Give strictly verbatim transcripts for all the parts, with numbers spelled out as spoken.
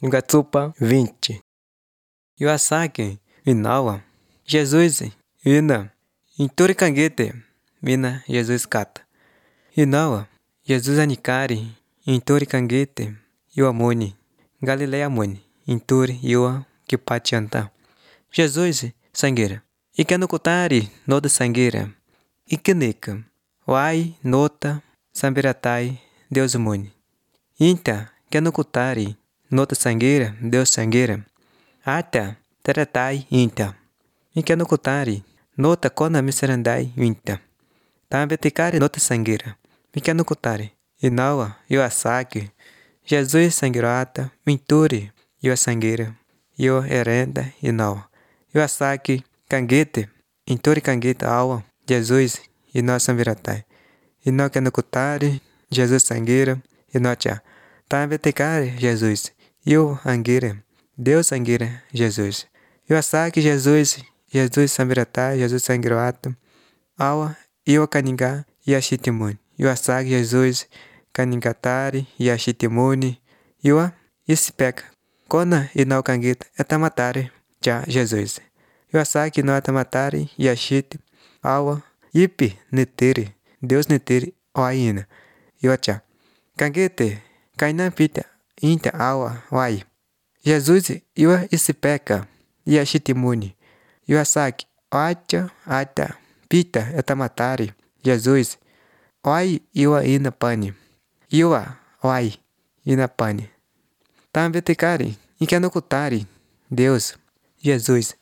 Ngatsupa vinte. Iwasaki inawa. Jesus ina. Inturi kangete. Mina Jesus kata. Inawa. Jesus anikari. Inturi kangete. Iwa moni. Galileia moni. Inturi iwa kipati anta. Jesus sangira. Ikanukutari noda sangira. Ikanika. Wai nota sambiratai Deus moni. Inta kanukutari nota sangira Deus sangira. Ata teratai inta. Ikanukutari nota kona miserandai inta. Tambetikari nota sangira. Ikanukutari. Inawa iwasaki. Jesus sangirata. Minturi iwa sangira. Iwa herenda inawa. Iwasaki kangete. Inturi kangete awa. Jesus ina sambiratai. Ina kanukutari. Jesus sangira. Inocha. Tambetikari Jesus. Eu angira. Deus sangira Jesus. Iwasaki Jesus. Jesus sambiratai. Jesus sangirata. Awa iwa kaninga yashitimuni. Iwasaki Jesus kaningatari yashitimuni. Iwa isipeka. Kona inau kangita etamatari ja Jesus. Iwasaki no etamatari yashiti. Awa ipi netiri. Deus netiri oaina. Iwacha. Kangete kaina pita inta awa wai. Jesus iwa isipeka yashitimuni. Iwasaki acha ata pita etamatari Jesus. Oai iwa ina pani. Iwa oai ina pani. Tambetikari ikanukutari Deus Jesus.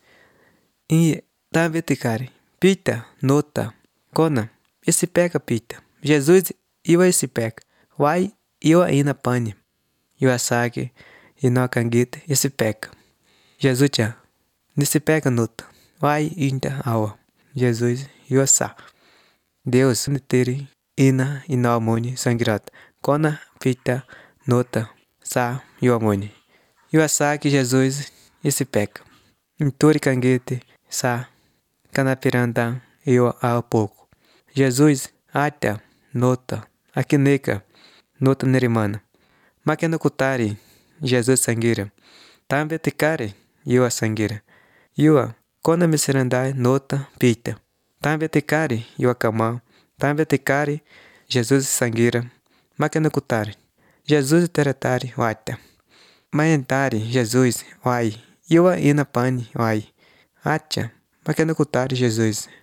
I tambetikari pita nota kona isipeka pita. Jesus iwa isipeka. Wai iwa ina pani. Iwasaki ina kangita isipeka. Jesus cha. Nisipeka nota. Wai inta awa. Jesus iwasa. Deus netiri ina ina amoni sangirata. Kona pita nota sa iwamoni. Iwasaki Jesus isipeka. Inturi kangete sa kanapiranda iwa a pouco. Jesus ata nota akineka nota nerimana. Makenukutari Jesus sangira. Tambetikari iwa sangira. Iwa kona miserandai nota pita. Tambetikari iwa kama. Tambetikari Jesus sangira. Makenukutari. Jesus teratari wata. Mayentari Jesus wai. Iwa ina pani wai. Acha. Makenukutari Jesus.